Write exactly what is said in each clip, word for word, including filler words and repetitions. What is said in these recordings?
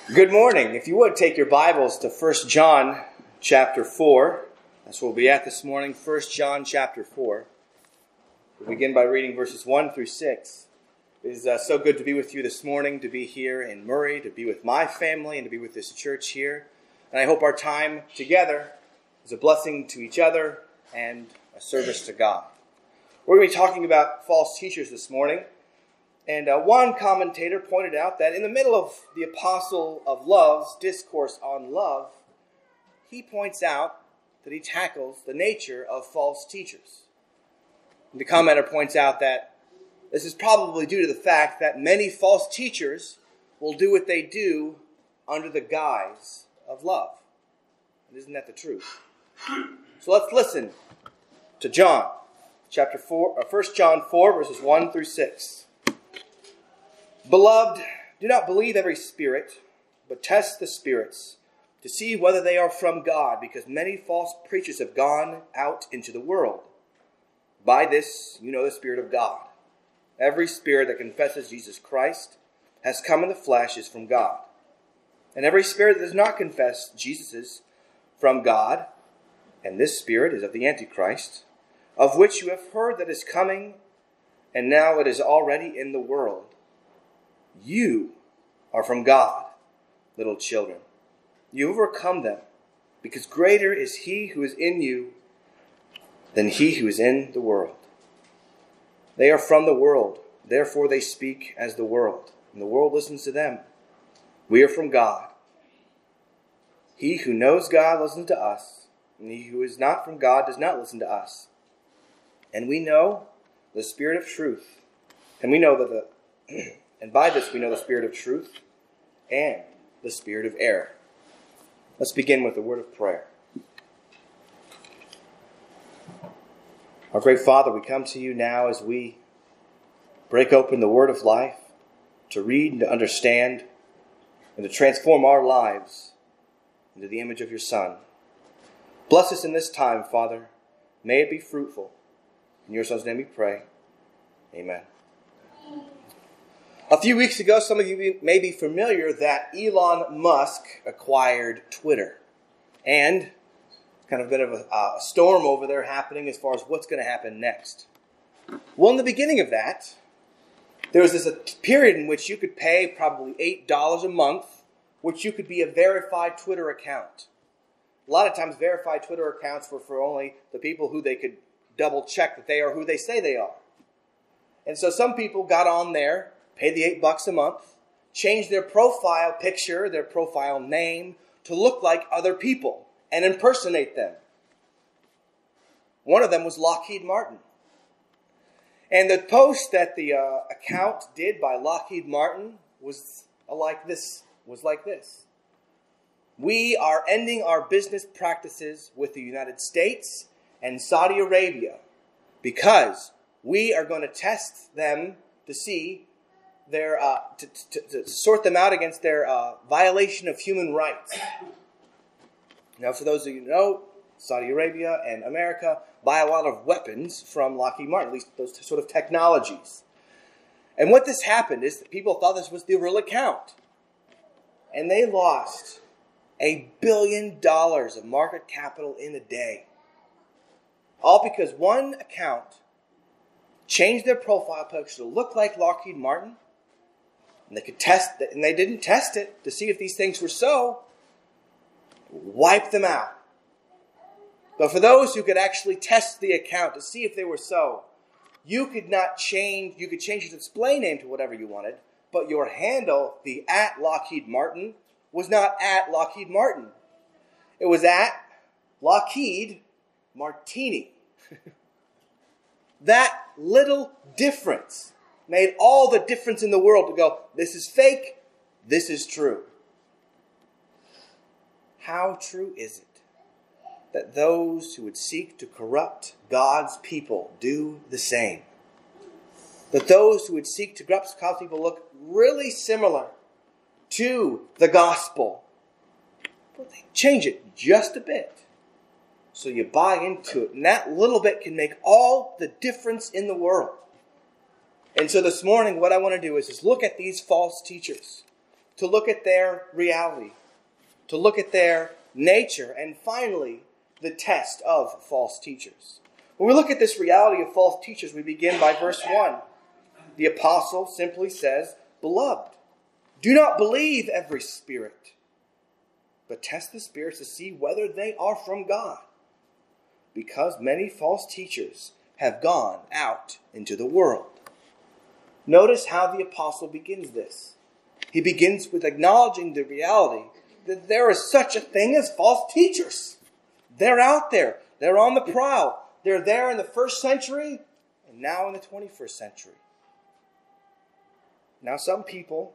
Good morning. If you would, take your Bibles to First John chapter four. That's where we'll be at this morning, First John chapter four. We'll begin by reading verses one through six. It is uh, so good to be with you this morning, to be here in Murray, to be with my family, and to be with this church here. And I hope our time together is a blessing to each other and a service to God. We're going to be talking about false teachers this morning. And uh, one commentator pointed out that in the middle of the Apostle of Love's discourse on love, he points out that he tackles the nature of false teachers. And the commenter points out that this is probably due to the fact that many false teachers will do what they do under the guise of love. And isn't that the truth? So let's listen to John, chapter four, or First John four, verses one through six. Beloved, do not believe every spirit, but test the spirits to see whether they are from God, because many false preachers have gone out into the world. By this you know the Spirit of God. Every spirit that confesses Jesus Christ has come in the flesh is from God. And every spirit that does not confess Jesus is from God, and this spirit is of the Antichrist, of which you have heard that is coming, and now it is already in the world. You are from God, little children. You overcome them, because greater is he who is in you than he who is in the world. They are from the world, therefore they speak as the world, and the world listens to them. We are from God. He who knows God listens to us, and he who is not from God does not listen to us. And we know the spirit of truth, and we know that the And by this we know the spirit of truth and the spirit of error. Let's begin with a word of prayer. Our great Father, we come to you now as we break open the word of life to read and to understand and to transform our lives into the image of your Son. Bless us in this time, Father. May it be fruitful. In your Son's name we pray. Amen. A few weeks ago, some of you may be familiar that Elon Musk acquired Twitter. And kind of a bit of a, a storm over there happening as far as what's going to happen next. Well, in the beginning of that, there was this a period in which you could pay probably eight dollars a month, which you could be a verified Twitter account. A lot of times, verified Twitter accounts were for only the people who they could double check that they are who they say they are. And so some people got on there, paid the eight bucks a month, changed their profile picture, their profile name, to look like other people and impersonate them. One of them was Lockheed Martin. And the post that the uh, account did by Lockheed Martin was like this. Was like this. We are ending our business practices with the United States and Saudi Arabia because we are going to test them to see Their, uh, to, to, to sort them out against their uh, violation of human rights. Now, for those of you who know, Saudi Arabia and America buy a lot of weapons from Lockheed Martin, at least those sort of technologies. And what this happened is that people thought this was the real account. And they lost a billion dollars of market capital in a day. All because one account changed their profile picture to look like Lockheed Martin. And they could test it, and they didn't test it to see if these things were so. Wipe them out. But for those who could actually test the account to see if they were so, you could not change, you could change your display name to whatever you wanted, but your handle, the at Lockheed Martin, was not at Lockheed Martin. It was at Lockheed Martini. That little difference made all the difference in the world to go, this is fake, this is true. How true is it that those who would seek to corrupt God's people do the same? That those who would seek to corrupt God's people look really similar to the gospel, but they change it just a bit. So you buy into it, and that little bit can make all the difference in the world. And so this morning, what I want to do is just look at these false teachers to look at their reality, to look at their nature, and finally, the test of false teachers. When we look at this reality of false teachers, we begin by verse one. The apostle simply says, "Beloved, do not believe every spirit, but test the spirits to see whether they are from God, because many false teachers have gone out into the world." Notice how the apostle begins this. He begins with acknowledging the reality that there is such a thing as false teachers. They're out there. They're on the prowl. They're there in the first century and now in the twenty-first century. Now, some people,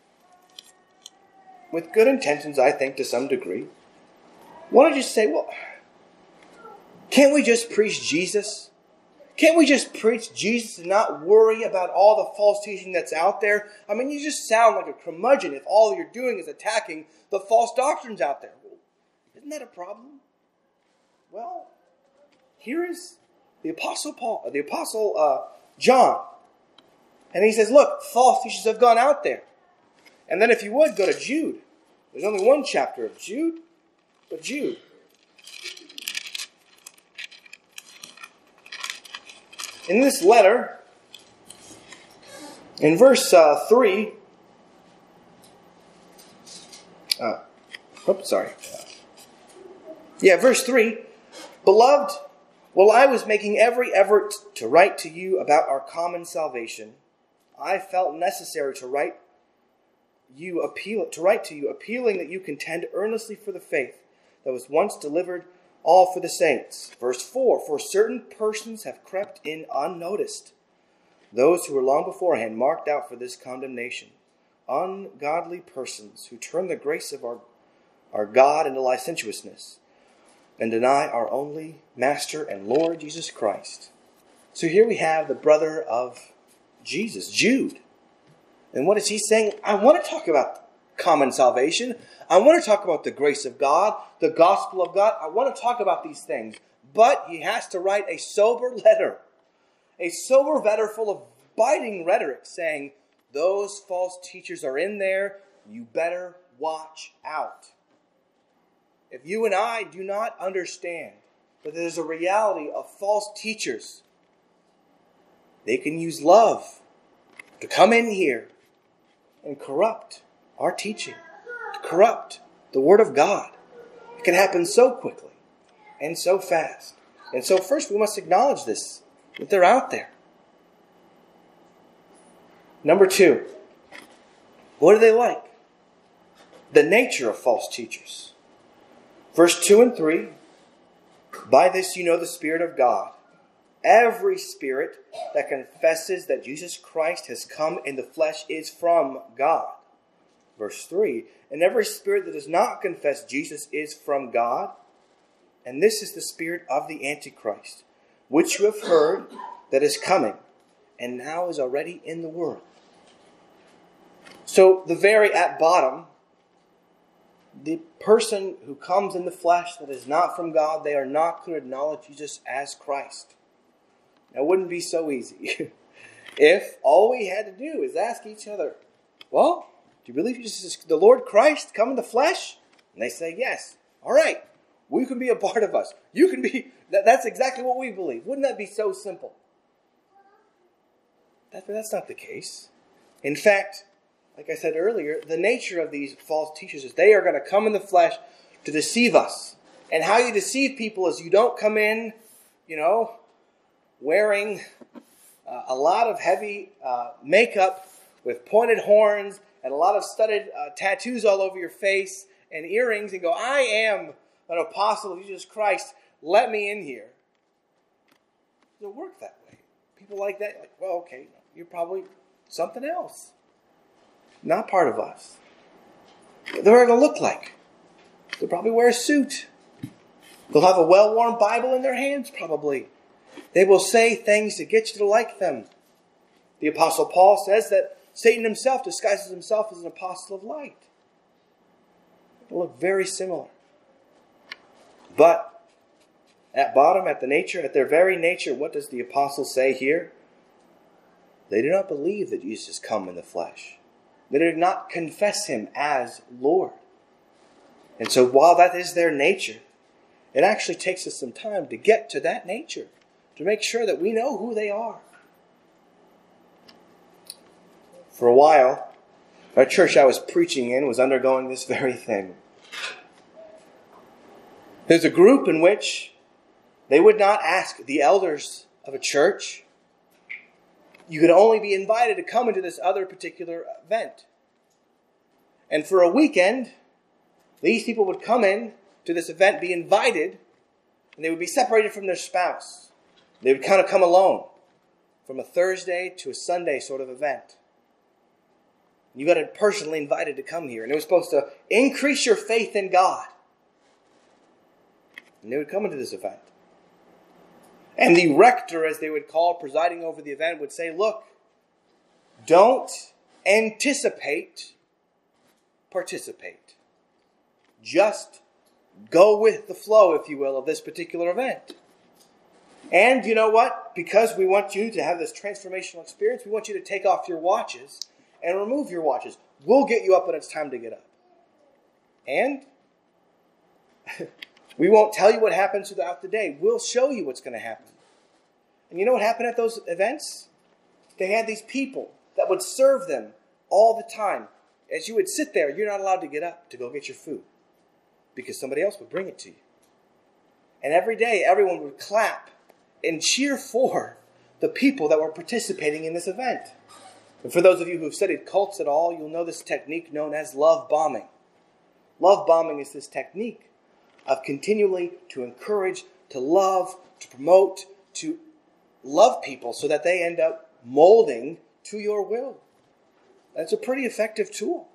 with good intentions, I think, to some degree, want to just say, well, can't we just preach Jesus? Can't we just preach Jesus and not worry about all the false teaching that's out there? I mean, you just sound like a curmudgeon if all you're doing is attacking the false doctrines out there. Well, isn't that a problem? Well, here is the Apostle Paul, the Apostle uh, John. And he says, look, false teachers have gone out there. And then if you would, go to Jude. There's only one chapter of Jude, but Jude. In this letter, in verse uh, three, uh, oops, sorry. Yeah, verse three, "Beloved, while I was making every effort to write to you about our common salvation, I felt necessary to write you appeal to write to you, appealing that you contend earnestly for the faith that was once delivered all for the saints." Verse four, "For certain persons have crept in unnoticed, those who were long beforehand marked out for this condemnation, ungodly persons who turn the grace of our, our God into licentiousness and deny our only Master and Lord Jesus Christ." So here we have the brother of Jesus, Jude. And what is he saying? I want to talk about common salvation. I want to talk about the grace of God, the gospel of God. I want to talk about these things. But he has to write a sober letter. A sober letter full of biting rhetoric saying, those false teachers are in there. You better watch out. If you and I do not understand that there's a reality of false teachers, they can use love to come in here and corrupt our teaching, to corrupt the Word of God. It can happen so quickly and so fast. And so first we must acknowledge this, that they're out there. Number two, what are they like? The nature of false teachers. Verse two and three, "By this you know the Spirit of God. Every spirit that confesses that Jesus Christ has come in the flesh is from God." Verse three, "And every spirit that does not confess Jesus is from God. And this is the spirit of the Antichrist, which you have heard that is coming, and now is already in the world." So the very at bottom, the person who comes in the flesh that is not from God, they are not going to acknowledge Jesus as Christ. That wouldn't be so easy if all we had to do is ask each other, well, do you believe Jesus is the Lord Christ come in the flesh? And they say yes. All right, we can be a part of us. You can be, that, that's exactly what we believe. Wouldn't that be so simple? That, that's not the case. In fact, like I said earlier, the nature of these false teachers is they are going to come in the flesh to deceive us. And how you deceive people is you don't come in, you know, wearing uh, a lot of heavy uh, makeup with pointed horns and a lot of studded uh, tattoos all over your face and earrings and go, I am an apostle of Jesus Christ. Let me in here. It doesn't work that way. People like that, like, well, okay, you're probably something else. Not part of us. They're going to look like. They'll probably wear a suit. They'll have a well-worn Bible in their hands, probably. They will say things to get you to like them. The Apostle Paul says that Satan himself disguises himself as an apostle of light. They look very similar. But at bottom, at the nature, at their very nature, what does the apostle say here? They do not believe that Jesus has come in the flesh. They did not confess him as Lord. And so while that is their nature, it actually takes us some time to get to that nature, to make sure that we know who they are. For a while, our church I was preaching in was undergoing this very thing. There's a group in which they would not ask the elders of a church. You could only be invited to come into this other particular event. And for a weekend, these people would come in to this event, be invited, and they would be separated from their spouse. They would kind of come alone from a Thursday to a Sunday sort of event. You got personally invited to come here. And it was supposed to increase your faith in God. And they would come into this event. And the rector, as they would call, presiding over the event, would say, look, don't anticipate, participate. Just go with the flow, if you will, of this particular event. And you know what? Because we want you to have this transformational experience, we want you to take off your watches and remove your watches. We'll get you up when it's time to get up. And we won't tell you what happens throughout the day. We'll show you what's going to happen. And you know what happened at those events? They had these people that would serve them all the time. As you would sit there, you're not allowed to get up to go get your food, because somebody else would bring it to you. And every day, everyone would clap and cheer for the people that were participating in this event. And for those of you who have studied cults at all, you'll know this technique known as love bombing. Love bombing is this technique of continually to encourage, to love, to promote, to love people so that they end up molding to your will. That's a pretty effective tool.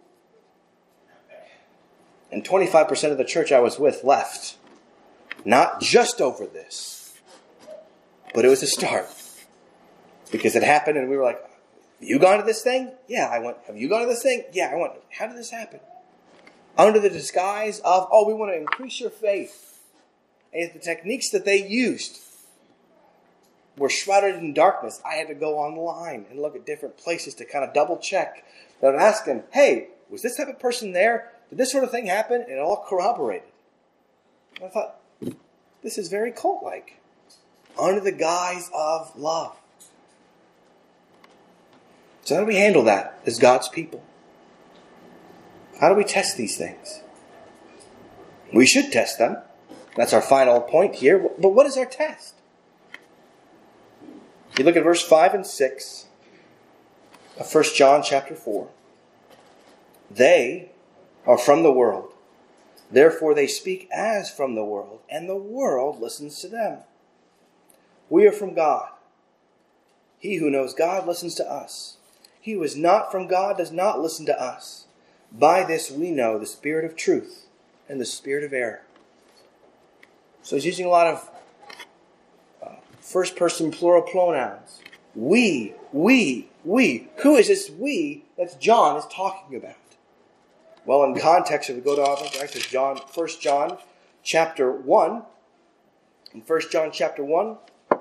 And twenty-five percent of the church I was with left. Not just over this, but it was a start. Because it happened and we were like, have you gone to this thing? Yeah, I went. Have you gone to this thing? Yeah, I went. How did this happen? Under the disguise of, oh, we want to increase your faith. And the techniques that they used were shrouded in darkness. I had to go online and look at different places to kind of double check. And I'd ask them, hey, was this type of person there? Did this sort of thing happen? And it all corroborated. And I thought, this is very cult-like. Under the guise of love. So how do we handle that as God's people? How do we test these things? We should test them. That's our final point here. But what is our test? You look at verse five and six of First John chapter four. They are from the world. Therefore they speak as from the world, and the world listens to them. We are from God. He who knows God listens to us. He who is not from God does not listen to us. By this we know the spirit of truth and the spirit of error. So he's using a lot of uh, first person plural pronouns. We, we, we. Who is this we that John is talking about? Well, in context, if we go to actually John, First John chapter one, in First John chapter one,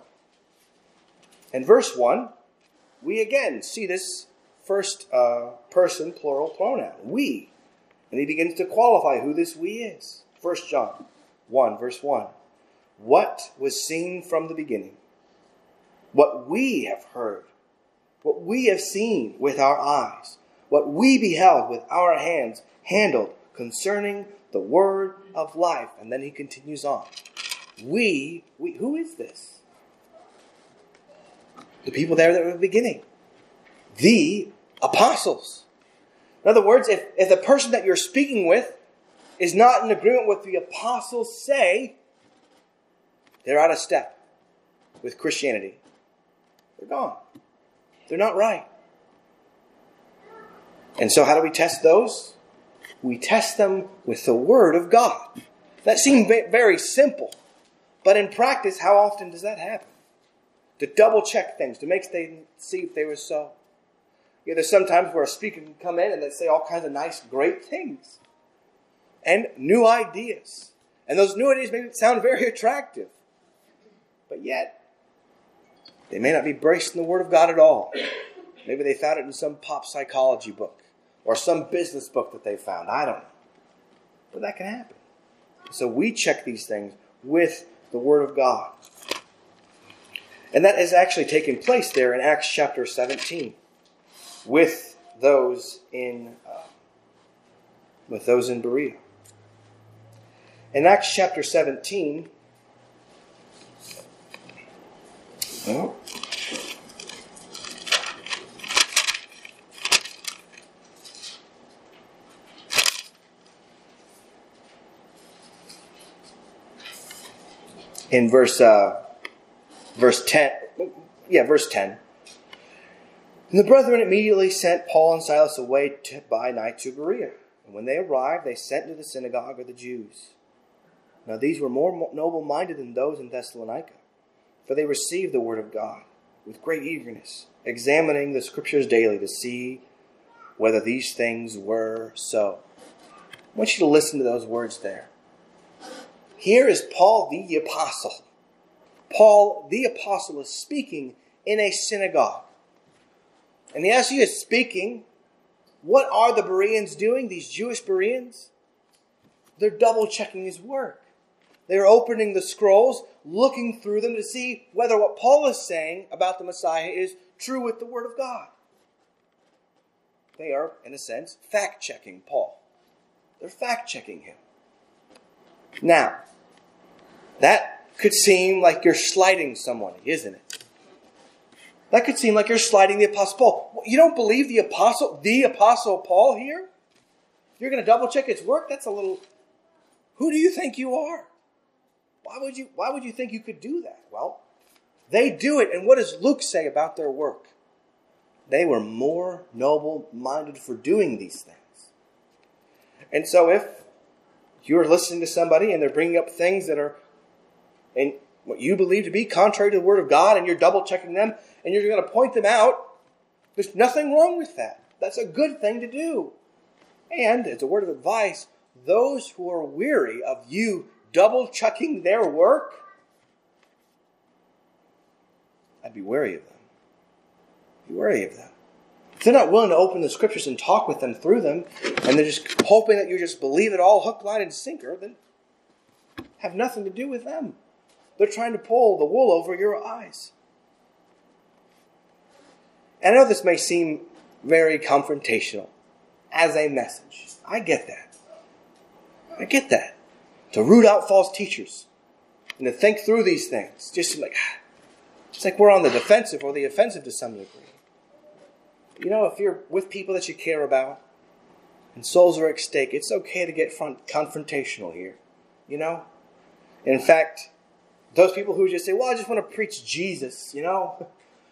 and verse one, we again see this first uh, person plural pronoun, we. And he begins to qualify who this we is. First John one, verse one. What was seen from the beginning, what we have heard, what we have seen with our eyes, what we beheld with our hands handled concerning the word of life. And then he continues on. We, we who is this? The people there that were at the beginning. The apostles. In other words, if, if the person that you're speaking with is not in agreement with what the apostles say, they're out of step with Christianity. They're gone. They're not right. And so how do we test those? We test them with the Word of God. That seems very simple. But in practice, how often does that happen? To double check things, to make they see if they were so. You know, there's sometimes where a speaker can come in and they say all kinds of nice, great things. And new ideas. And those new ideas may sound very attractive. But yet, they may not be braced in the Word of God at all. Maybe they found it in some pop psychology book. or some business book that they found. I don't know. But that can happen. So we check these things with the Word of God. And that has actually taken place there in Acts chapter seventeen with those in uh, with those in Berea. In Acts chapter seventeen, well, in verse uh, verse ten, yeah, verse ten. And the brethren immediately sent Paul and Silas away to, by night to Berea. And when they arrived, they sent to the synagogue of the Jews. Now these were more noble-minded than those in Thessalonica, for they received the word of God with great eagerness, examining the Scriptures daily to see whether these things were so. I want you to listen to those words there. Here is Paul the Apostle. Paul the Apostle is speaking in a synagogue. And as he is speaking, what are the Bereans doing, these Jewish Bereans? They're double-checking his work. They're opening the scrolls, looking through them to see whether what Paul is saying about the Messiah is true with the Word of God. They are, in a sense, fact-checking Paul. They're fact-checking him. Now, that could seem like you're slighting someone, isn't it? That could seem like you're slighting the Apostle Paul. You don't believe the Apostle, the Apostle Paul here? You're going to double-check his work? That's a little... Who do you think you are? Why would you, why would you think you could do that? Well, they do it. And what does Luke say about their work? They were more noble-minded for doing these things. And so if you're listening to somebody and they're bringing up things that are in what you believe to be contrary to the Word of God, and you're double-checking them, and you're going to point them out, there's nothing wrong with that. That's a good thing to do. And, as a word of advice, those who are weary of you double-checking their work, I'd be wary of them. Be wary of them. If they're not willing to open the Scriptures and talk with them through them, and they're just hoping that you just believe it all hook, line, and sinker, then have nothing to do with them. They're trying to pull the wool over your eyes. And I know this may seem very confrontational as a message. I get that. I get that. To root out false teachers and to think through these things. Just like, it's like we're on the defensive or the offensive to some degree. You know, if you're with people that you care about and souls are at stake, it's okay to get front, confrontational here. You know? In fact, those people who just say, well, I just want to preach Jesus, you know?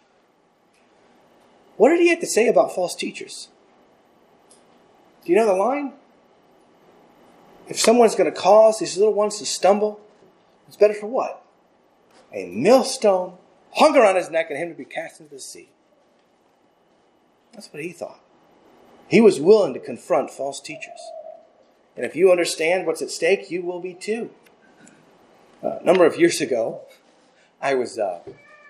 What did he have to say about false teachers? Do you know the line? If someone's going to cause these little ones to stumble, it's better for what? A millstone hung around his neck and him to be cast into the sea. That's what he thought. He was willing to confront false teachers. And if you understand what's at stake, you will be too. Uh, a number of years ago, I was uh,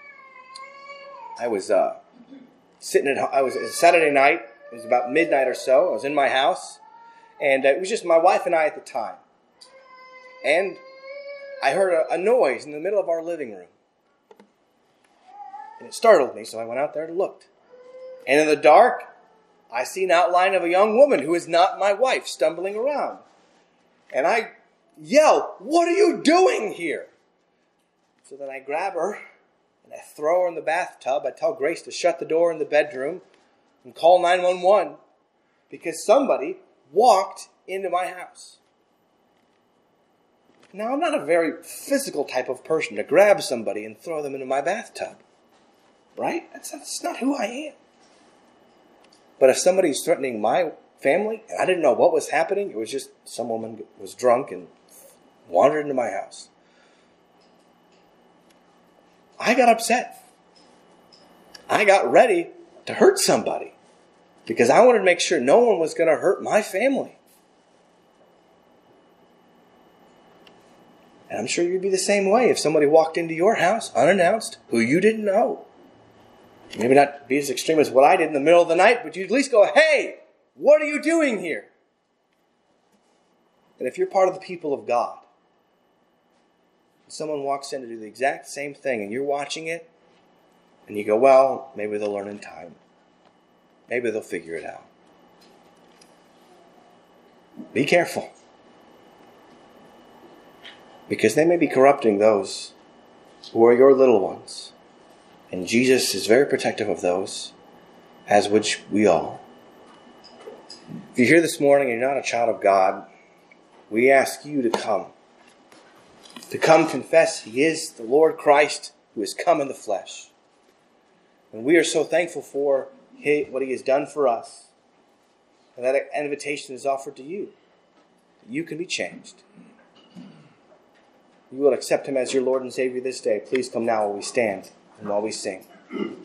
I was uh, sitting at I was it was a Saturday night. It was about midnight or so. I was in my house, and uh, it was just my wife and I at the time. And I heard a, a noise in the middle of our living room, and it startled me. So I went out there and looked. And in the dark, I see an outline of a young woman who is not my wife stumbling around, and I yell, "What are you doing here?" So then I grab her and I throw her in the bathtub. I tell Grace to shut the door in the bedroom and call nine one one because somebody walked into my house. Now, I'm not a very physical type of person to grab somebody and throw them into my bathtub. Right? That's, that's not who I am. But if somebody's threatening my family, and I didn't know what was happening, it was just some woman was drunk and wandered into my house. I got upset. I got ready to hurt somebody because I wanted to make sure no one was going to hurt my family. And I'm sure you'd be the same way if somebody walked into your house unannounced who you didn't know. Maybe not be as extreme as what I did in the middle of the night, but you'd at least go, "Hey, What are you doing here? And if you're part of the people of God, someone walks in to do the exact same thing and you're watching it, and you go, well, maybe they'll learn in time. Maybe they'll figure it out. Be careful. Because they may be corrupting those who are your little ones. And Jesus is very protective of those, as would we all. If you're here this morning and you're not a child of God, we ask you to come. To come confess He is the Lord Christ who has come in the flesh. And we are so thankful for what He has done for us. And that invitation is offered to you. You can be changed. You will accept Him as your Lord and Savior this day. Please come now while we stand and while we sing.